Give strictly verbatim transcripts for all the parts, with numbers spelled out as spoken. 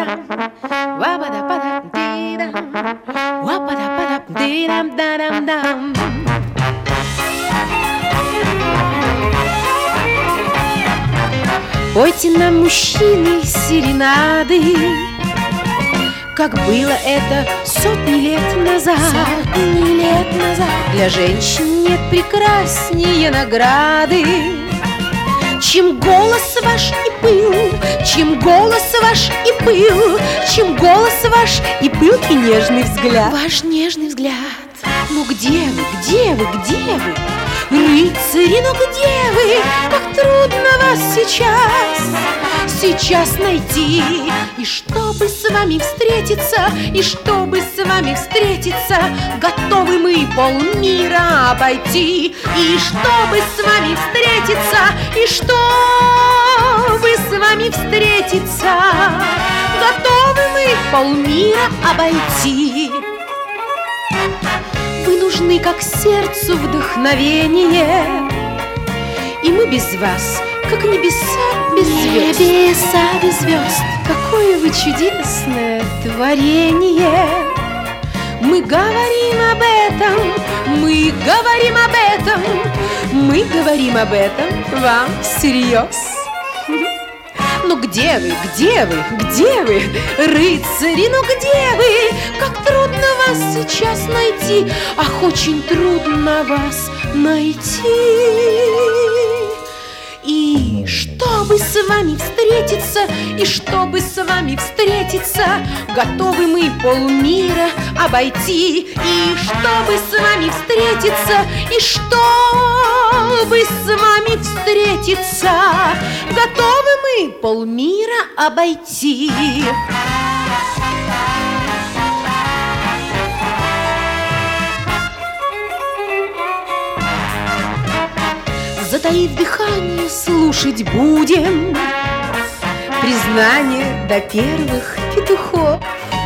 Wapadapadam-dee-dam, wapadapadam-dee-dam, wapadapadam-dee-dam-da-dam-dam. Пойте нам, мужчины, серенады, как было это сотни лет назад. Сотни лет назад. Для женщин нет прекраснее награды, чем голос ваш и пыл, чем голос ваш и пыл, чем голос ваш и пылкий нежный взгляд. Ваш нежный взгляд. Ну где вы, где вы, где вы? Рыцари, ну где вы? Как трудно вас сейчас, сейчас найти. И чтобы с вами встретиться, и чтобы с вами встретиться, готовы мы полмира обойти. И чтобы с вами встретиться, и чтобы с вами встретиться, готовы мы полмира обойти. Вы нужны, как сердцу вдохновение, и мы без вас, как небеса без звезд. Небеса без звезд. Какое вы чудесное творение. Мы говорим об этом, мы говорим об этом, мы говорим об этом вам всерьез. Ну где вы, где вы, где вы, рыцари, ну где вы? Как трудно вас сейчас найти, ах, очень трудно вас найти. И чтобы с вами встретиться, и чтобы с вами встретиться, готовы мы полмира обойти. И чтобы с вами встретиться, и чтобы с вами встретиться, готовы мы полмира обойти. Затаив дыхание, слушать будем признание до первых петухов.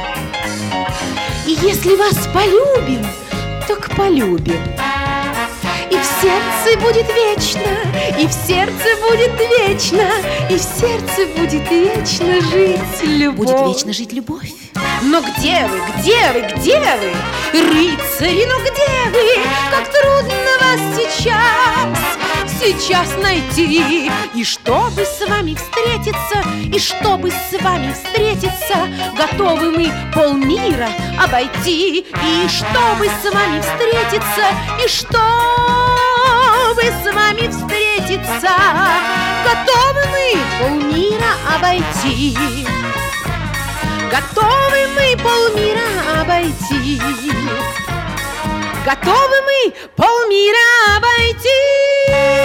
И если вас полюбим, так полюбим, и в сердце будет вечно, и в сердце будет вечно, и в сердце будет вечно жить любовь. Будет вечно жить любовь. Но где вы, где вы, где вы, рыцари, ну где вы? Как трудно вас сейчас, сейчас найти. И чтобы с вами встретиться, и чтобы с вами встретиться, готовы мы полмира обойти. И чтобы с вами встретиться, и чтобы с вами встретиться, готовы мы полмира обойти. Готовы мы полмира обойти. Готовы мы полмира обойти.